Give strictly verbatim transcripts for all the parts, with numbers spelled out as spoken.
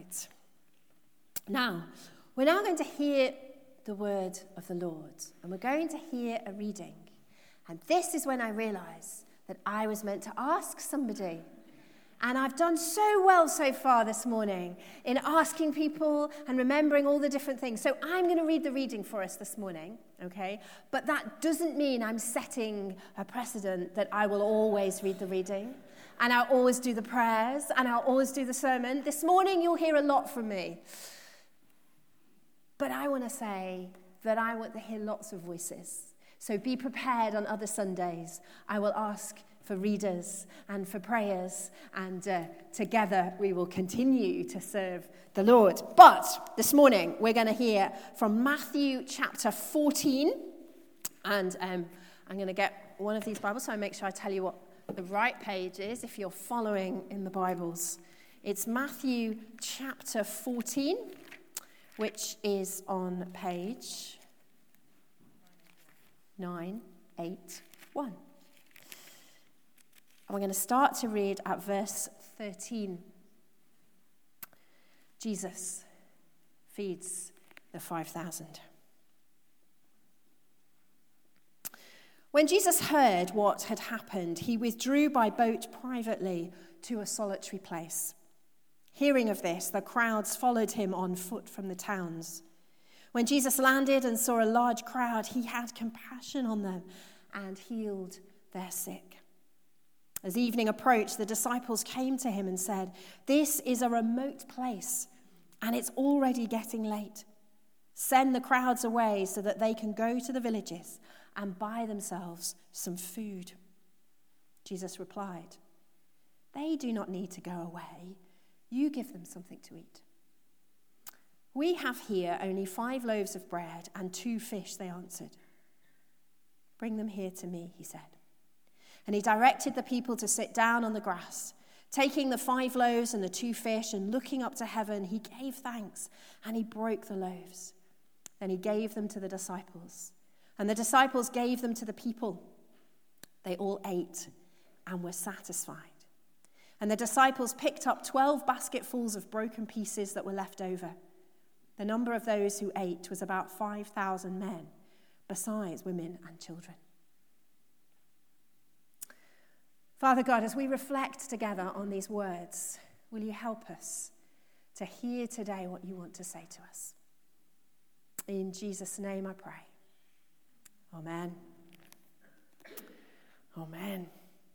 right. Now, we're now going to hear the word of the Lord, and we're going to hear a reading. And this is when I realised that I was meant to ask somebody. And I've done so well so far this morning in asking people and remembering all the different things. So I'm going to read the reading for us this morning, okay? But that doesn't mean I'm setting a precedent that I will always read the reading, and I'll always do the prayers, and I'll always do the sermon. This morning you'll hear a lot from me. But I want to say that I want to hear lots of voices. So be prepared on other Sundays. I will ask for readers and for prayers, and uh, together we will continue to serve the Lord. But this morning we're going to hear from Matthew chapter fourteen, and um, I'm going to get one of these Bibles so I make sure I tell you what the right page is if you're following in the Bibles. It's Matthew chapter fourteen, which is on page nine eighty-one. And we're going to start to read at verse thirteen. Jesus feeds the five thousand. When Jesus heard what had happened, he withdrew by boat privately to a solitary place. Hearing of this, the crowds followed him on foot from the towns. When Jesus landed and saw a large crowd, he had compassion on them and healed their sick. As evening approached, the disciples came to him and said, "This is a remote place, and it's already getting late. Send the crowds away so that they can go to the villages and buy themselves some food." Jesus replied, "They do not need to go away. You give them something to eat." "We have here only five loaves of bread and two fish," they answered. "Bring them here to me," he said. And he directed the people to sit down on the grass. Taking the five loaves and the two fish and looking up to heaven, he gave thanks and he broke the loaves. Then he gave them to the disciples, and the disciples gave them to the people. They all ate and were satisfied. And the disciples picked up twelve basketfuls of broken pieces that were left over. The number of those who ate was about five thousand men, besides women and children. Father God, as we reflect together on these words, will you help us to hear today what you want to say to us? In Jesus' name I pray. Amen. Amen.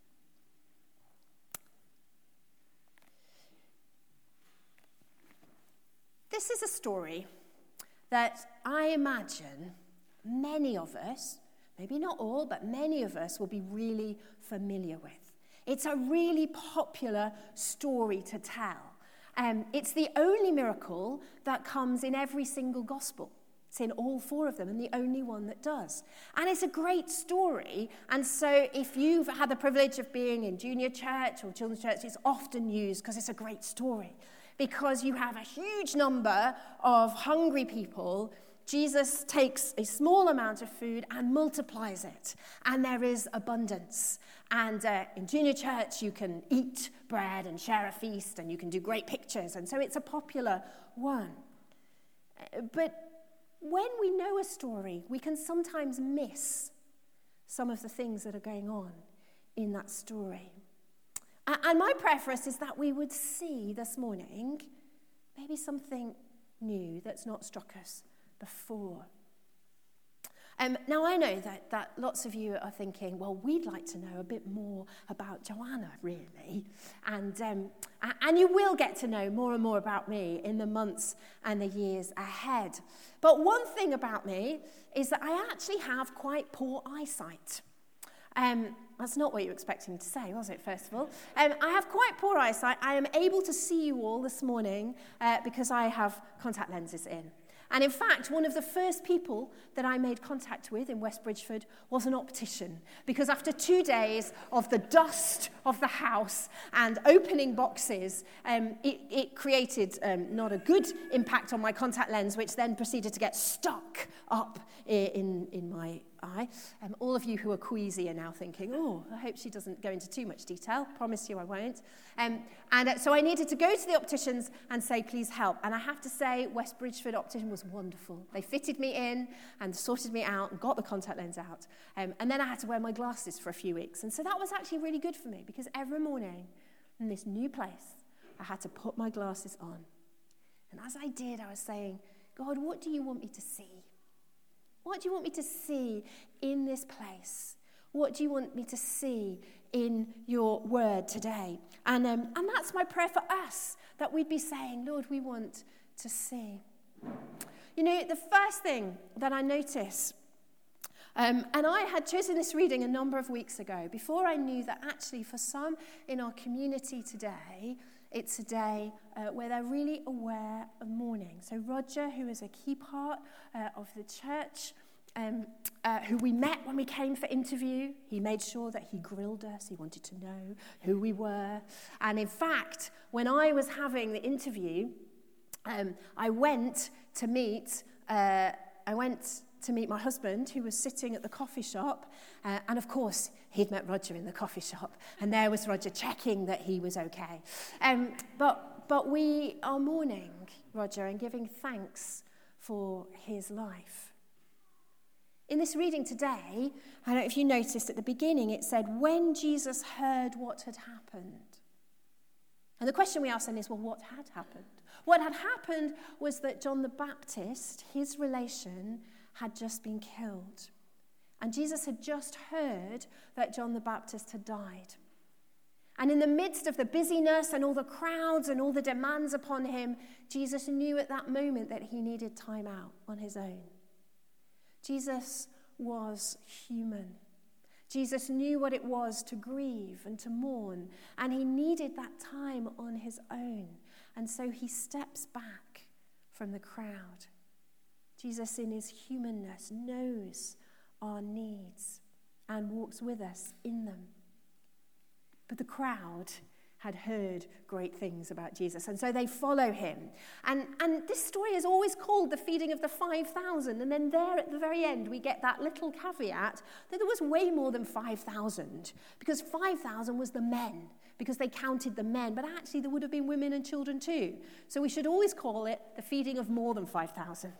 This is a story that I imagine many of us, maybe not all, but many of us will be really familiar with. It's a really popular story to tell. Um, it's the only miracle that comes in every single gospel. It's in all four of them, and the only one that does. And it's a great story. And so if you've had the privilege of being in junior church or children's church, it's often used because it's a great story. Because you have a huge number of hungry people, Jesus takes a small amount of food and multiplies it. And there is abundance. And uh, in junior church, you can eat bread and share a feast, and you can do great pictures. And so it's a popular one. But when we know a story, we can sometimes miss some of the things that are going on in that story. And my preference is that we would see this morning maybe something new that's not struck us before. Um, now, I know that, that lots of you are thinking, well, we'd like to know a bit more about Joanna, really. And, um, and you will get to know more and more about me in the months and the years ahead. But one thing about me is that I actually have quite poor eyesight. Um, that's not what you were expecting me to say, was it, first of all? Um, I have quite poor eyesight. I am able to see you all this morning uh, because I have contact lenses in. And in fact, one of the first people that I made contact with in West Bridgford was an optician, because after two days of the dust of the house and opening boxes, um, it, it created um, not a good impact on my contact lens, which then proceeded to get stuck up in, in my I. Um, all of you who are queasy are now thinking, oh, I hope she doesn't go into too much detail. Promise you I won't. Um, and uh, so I needed to go to the opticians and say, please help. And I have to say, West Bridgeford optician was wonderful. They fitted me in and sorted me out and got the contact lens out. Um, and then I had to wear my glasses for a few weeks. And so that was actually really good for me because every morning in this new place, I had to put my glasses on. And as I did, I was saying, God, what do you want me to see? What do you want me to see in this place? What do you want me to see in your word today? And, um, and that's my prayer for us, that we'd be saying, Lord, we want to see. You know, the first thing that I notice, um, and I had chosen this reading a number of weeks ago, before I knew that actually for some in our community today, it's a day uh, where they're really aware of mourning. So Roger, who is a key part uh, of the church, um, uh, who we met when we came for interview, he made sure that he grilled us. He wanted to know who we were. And in fact, when I was having the interview, um, I went to meet, uh, I went to meet my husband, who was sitting at the coffee shop. Uh, and of course, he'd met Roger in the coffee shop. And there was Roger checking that he was okay. Um, but, but we are mourning Roger and giving thanks for his life. In this reading today, I don't know if you noticed at the beginning, it said, when Jesus heard what had happened. And the question we ask then is, well, what had happened? What had happened was that John the Baptist, his relation, had just been killed. And Jesus had just heard that John the Baptist had died. And in the midst of the busyness and all the crowds and all the demands upon him, Jesus knew at that moment that he needed time out on his own. Jesus was human. Jesus knew what it was to grieve and to mourn, and he needed that time on his own. And so he steps back from the crowd. Jesus, in his humanness, knows our needs and walks with us in them. But the crowd had heard great things about Jesus, and so they follow him. And, and this story is always called the feeding of the five thousand, and then there at the very end we get that little caveat that there was way more than five thousand, because five thousand was the men, because they counted the men, but actually there would have been women and children too. So we should always call it the feeding of more than five thousand.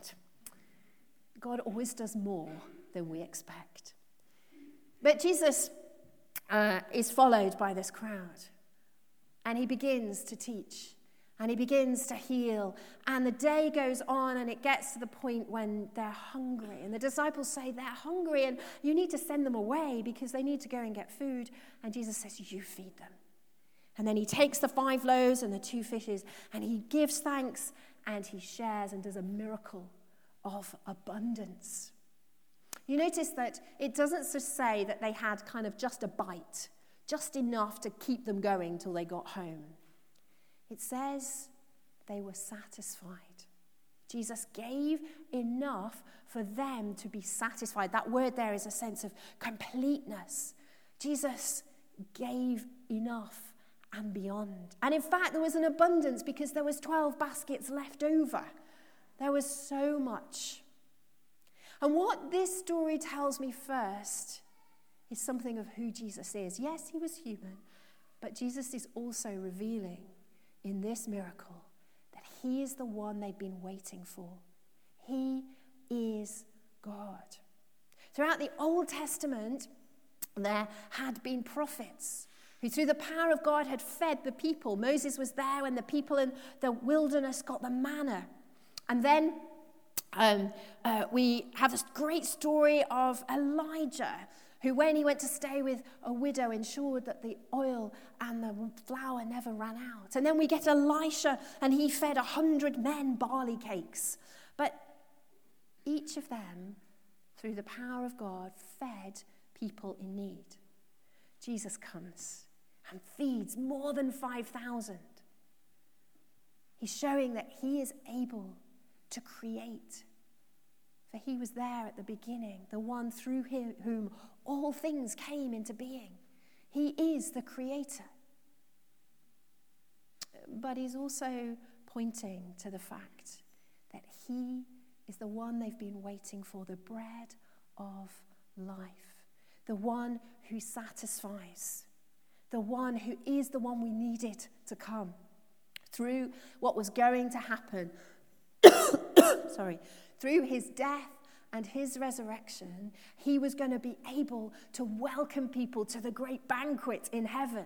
God always does more than we expect. But Jesus uh, is followed by this crowd. And he begins to teach. And he begins to heal. And the day goes on and it gets to the point when they're hungry. And the disciples say they're hungry and you need to send them away because they need to go and get food. And Jesus says, you feed them. And then he takes the five loaves and the two fishes and he gives thanks and he shares and does a miracle of abundance. You notice that it doesn't just say that they had kind of just a bite, just enough to keep them going till they got home. It says they were satisfied. Jesus gave enough for them to be satisfied. That word there is a sense of completeness. Jesus gave enough and beyond. And in fact, there was an abundance because there was twelve baskets left over. There was so much. And what this story tells me first is something of who Jesus is. Yes, he was human, but Jesus is also revealing in this miracle that he is the one they've been waiting for. He is God. Throughout the Old Testament, there had been prophets who through the power of God had fed the people. Moses was there when the people in the wilderness got the manna. And then um, uh, we have this great story of Elijah, who when he went to stay with a widow ensured that the oil and the flour never ran out. And then we get Elisha, and he fed a hundred men barley cakes. But each of them, through the power of God, fed people in need. Jesus comes and feeds more than five thousand. He's showing that he is able to create. For he was there at the beginning, the one through him, whom all things came into being. He is the creator. But he's also pointing to the fact that he is the one they've been waiting for, the bread of life, the one who satisfies, the one who is the one we needed to come. Through what was going to happen, sorry, through his death and his resurrection, he was going to be able to welcome people to the great banquet in heaven.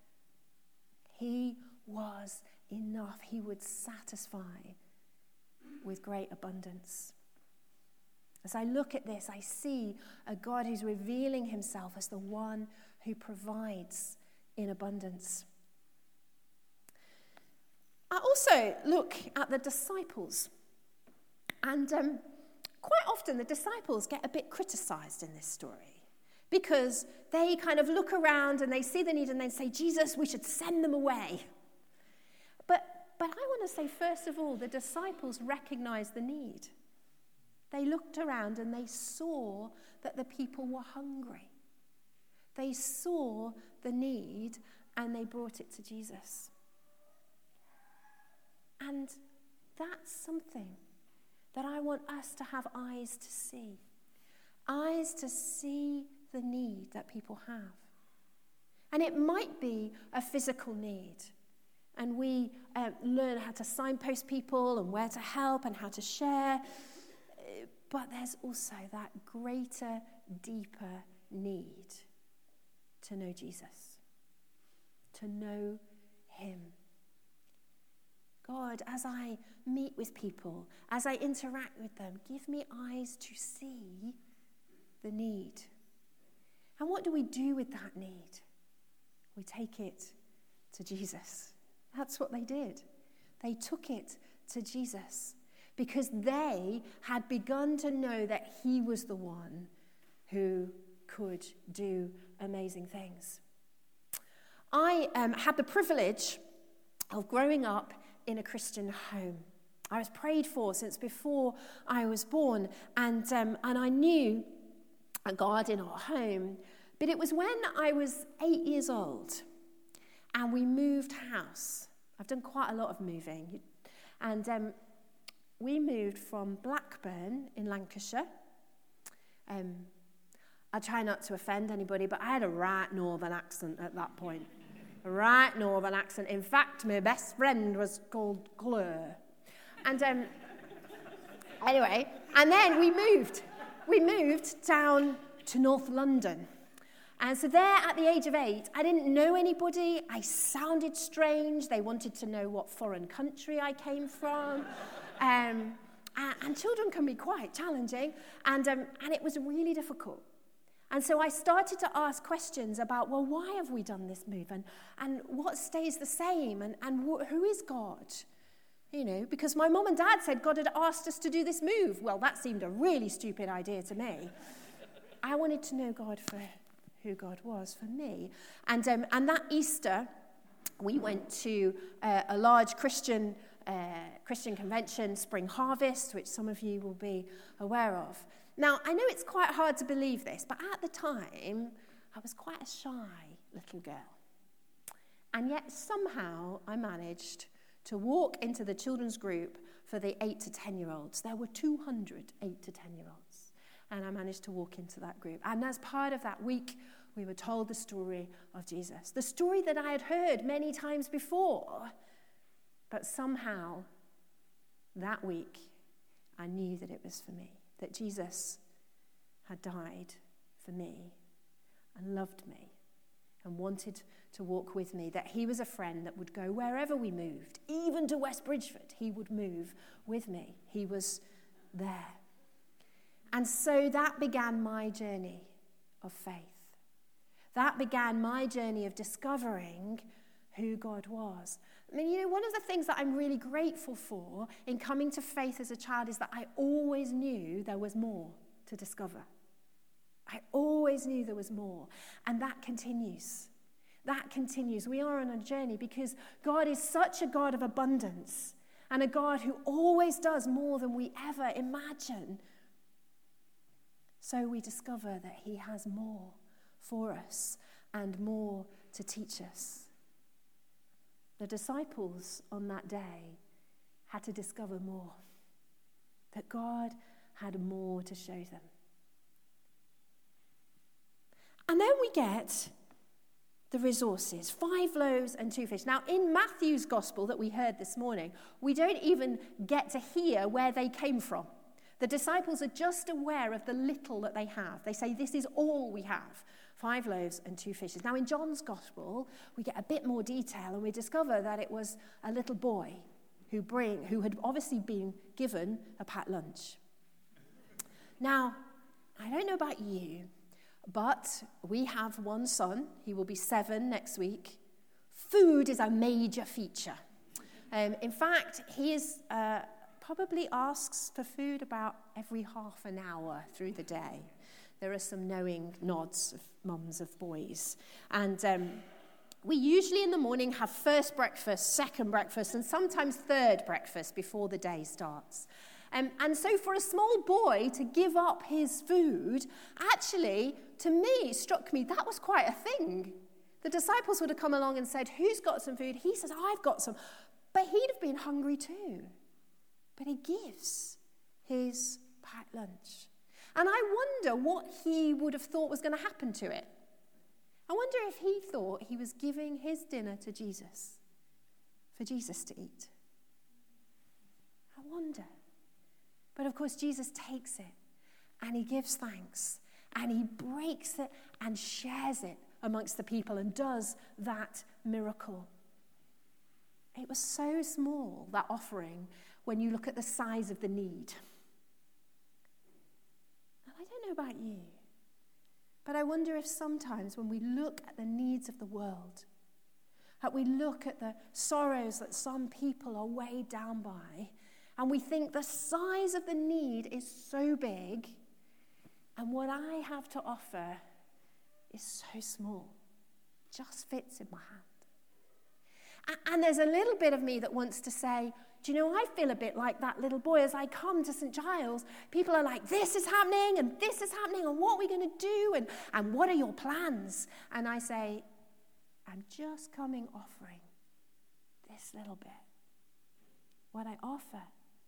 He was enough. He would satisfy with great abundance. As I look at this, I see a God who's revealing himself as the one who provides in abundance. I also look at the disciples. And um, quite often the disciples get a bit criticized in this story because they kind of look around and they see the need and they say, Jesus, we should send them away. But, but I want to say, first of all, the disciples recognized the need. They looked around and they saw that the people were hungry. They saw the need and they brought it to Jesus. And that's something that I want us to have eyes to see. Eyes to see the need that people have. And it might be a physical need. And we uh, learn how to signpost people and where to help and how to share. But there's also that greater, deeper need to know Jesus. To know him. God, as I meet with people, as I interact with them, give me eyes to see the need. And what do we do with that need? We take it to Jesus. That's what they did. They took it to Jesus because they had begun to know that he was the one who could do amazing things. I um, had the privilege of growing up in a Christian home. I was prayed for since before I was born, and um, and I knew a God in our home. But it was when I was eight years old, and we moved house. I've done quite a lot of moving, and um, we moved from Blackburn in Lancashire. Um, I try not to offend anybody, but I had a right northern accent at that point. A right northern accent. In fact, my best friend was called Claire. And um, anyway, and then we moved. We moved down to North London. And so there, at the age of eight, I didn't know anybody. I sounded strange. They wanted to know what foreign country I came from. Um, and, and children can be quite challenging. And, um, and it was really difficult. And so I started to ask questions about, well, why have we done this move? And, and what stays the same? And, and wh- who is God? You know, because my mom and dad said God had asked us to do this move. Well, that seemed a really stupid idea to me. I wanted to know God for who God was for me. And, um, and that Easter, we went to uh, a large Christian, uh, Christian convention, Spring Harvest, which some of you will be aware of. Now, I know it's quite hard to believe this, but at the time, I was quite a shy little girl. And yet, somehow, I managed to walk into the children's group for the eight to ten-year-olds. There were two hundred eight to ten-year-olds. And I managed to walk into that group. And as part of that week, we were told the story of Jesus. The story that I had heard many times before. But somehow, that week, I knew that it was for me. That Jesus had died for me and loved me and wanted to walk with me, that he was a friend that would go wherever we moved, even to West Bridgford, he would move with me. He was there. And so that began my journey of faith. That began my journey of discovering who God was. I mean, you know, one of the things that I'm really grateful for in coming to faith as a child is that I always knew there was more to discover. I always knew there was more. And that continues. That continues. We are on a journey because God is such a God of abundance and a God who always does more than we ever imagine. So we discover that he has more for us and more to teach us. The disciples on that day had to discover more, that God had more to show them. And then we get the resources, five loaves and two fish. Now, in Matthew's gospel that we heard this morning, we don't even get to hear where they came from. The disciples are just aware of the little that they have. They say, this is all we have, five loaves and two fishes. Now, in John's gospel, we get a bit more detail, and we discover that it was a little boy who bring, who had obviously been given a packed lunch. Now, I don't know about you, but we have one son. He will be seven next week. Food is a major feature. Um, in fact, he is uh, probably asks for food about every half an hour through the day. There are some knowing nods of mums of boys. And um, we usually in the morning have first breakfast, second breakfast, and sometimes third breakfast before the day starts. Um, and so for a small boy to give up his food, actually, to me, struck me, that was quite a thing. The disciples would have come along and said, who's got some food? He says, I've got some. But he'd have been hungry too. But he gives his packed lunch. And I wonder what he would have thought was going to happen to it. I wonder if he thought he was giving his dinner to Jesus, for Jesus to eat. I wonder. But of course, Jesus takes it, and he gives thanks, and he breaks it and shares it amongst the people and does that miracle. It was so small, that offering, when you look at the size of the need. And I don't know about you, but I wonder if sometimes when we look at the needs of the world, that we look at the sorrows that some people are weighed down by, and we think the size of the need is so big, and what I have to offer is so small, just fits in my hand. And there's a little bit of me that wants to say, do you know, I feel a bit like that little boy as I come to Saint Giles. People are like, this is happening, and this is happening, and what are we going to do, and, and what are your plans? And I say, I'm just coming offering this little bit, what I offer.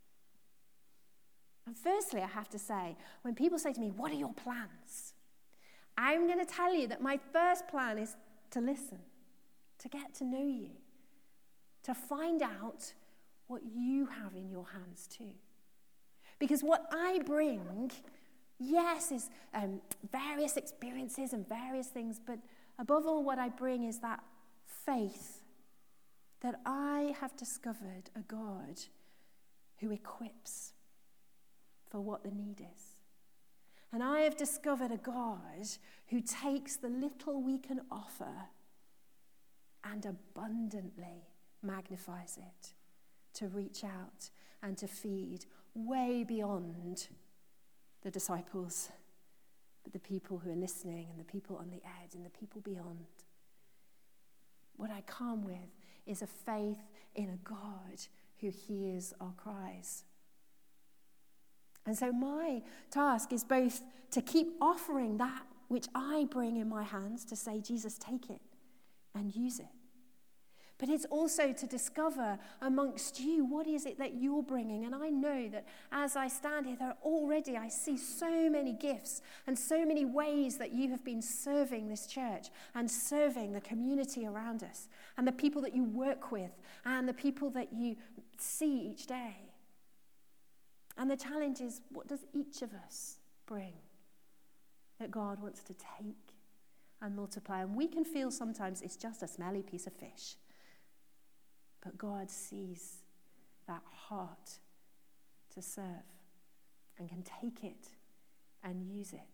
And firstly, I have to say, when people say to me, what are your plans? I'm going to tell you that my first plan is to listen, to get to know you, to find out what you have in your hands too. Because what I bring, yes, is um, various experiences and various things, but above all, what I bring is that faith that I have discovered a God who equips for what the need is. And I have discovered a God who takes the little we can offer and abundantly magnifies it to reach out and to feed way beyond the disciples, but the people who are listening and the people on the edge and the people beyond. What I come with is a faith in a God who hears our cries. And so my task is both to keep offering that which I bring in my hands, to say, Jesus, take it and use it. But it's also to discover amongst you, what is it that you're bringing? And I know that as I stand here, there already I see so many gifts and so many ways that you have been serving this church and serving the community around us and the people that you work with and the people that you see each day. And the challenge is, what does each of us bring that God wants to take and multiply? And we can feel sometimes it's just a smelly piece of fish. But God sees that heart to serve and can take it and use it.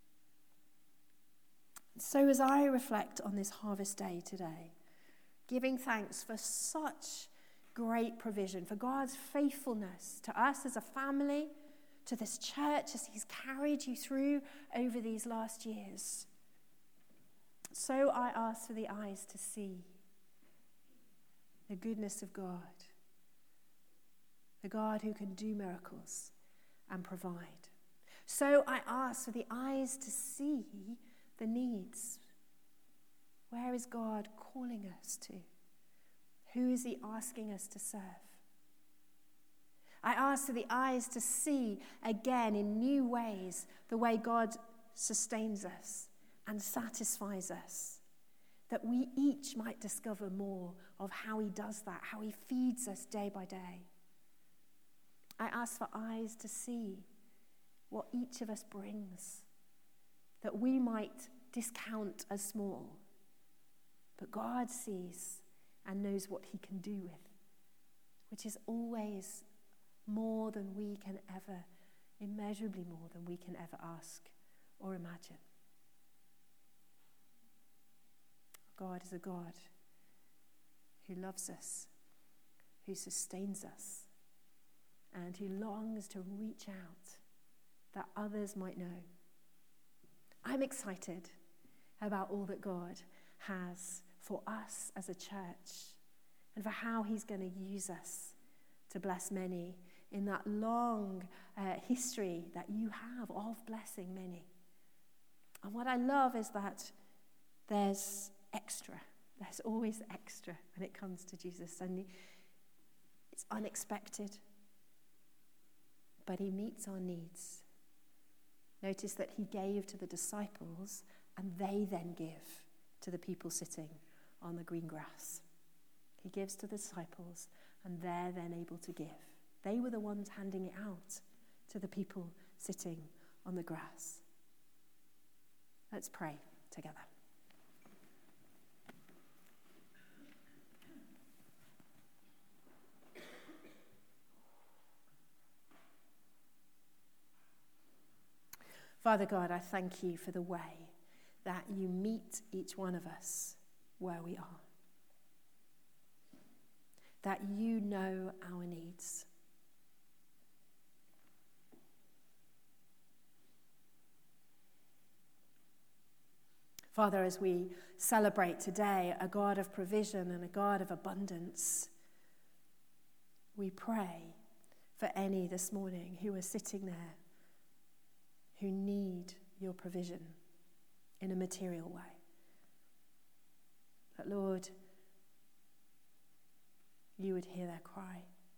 So as I reflect on this harvest day today, giving thanks for such great provision, for God's faithfulness to us as a family, to this church as he's carried you through over these last years. So I ask for the eyes to see the goodness of God, the God who can do miracles and provide. So I ask for the eyes to see the needs. Where is God calling us to? Who is he asking us to serve? I ask for the eyes to see again in new ways the way God sustains us and satisfies us, that we each might discover more of how he does that, how he feeds us day by day. I ask for eyes to see what each of us brings, that we might discount as small, but God sees and knows what he can do with, which is always more than we can ever, immeasurably more than we can ever ask or imagine. God is a God who loves us, who sustains us, and who longs to reach out that others might know. I'm excited about all that God has for us as a church and for how he's going to use us to bless many in that long uh, history that you have of blessing many. And what I love is that there's extra. There's always extra when it comes to Jesus. And it's unexpected, but he meets our needs. Notice that he gave to the disciples, and they then give to the people sitting on the green grass. He gives to the disciples, and they're then able to give. They were the ones handing it out to the people sitting on the grass. Let's pray together. Father God, I thank you for the way that you meet each one of us where we are. That you know our needs. Father, as we celebrate today a God of provision and a God of abundance, we pray for any this morning who are sitting there who need your provision in a material way. That, Lord, you would hear their cry.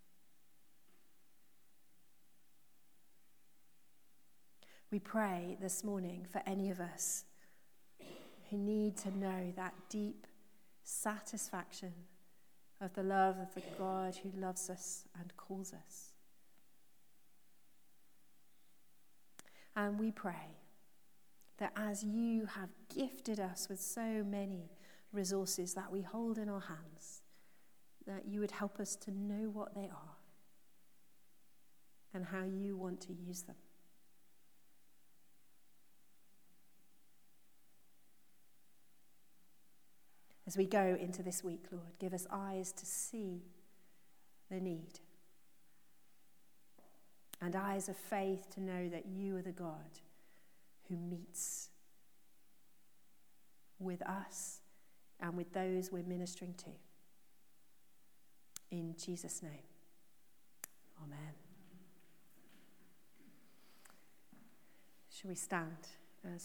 We pray this morning for any of us who need to know that deep satisfaction of the love of the God who loves us and calls us. And we pray that as you have gifted us with so many resources that we hold in our hands, that you would help us to know what they are and how you want to use them. As we go into this week, Lord, give us eyes to see the need and eyes of faith to know that you are the God who meets with us and with those we're ministering to. In Jesus' name, amen. Shall we stand?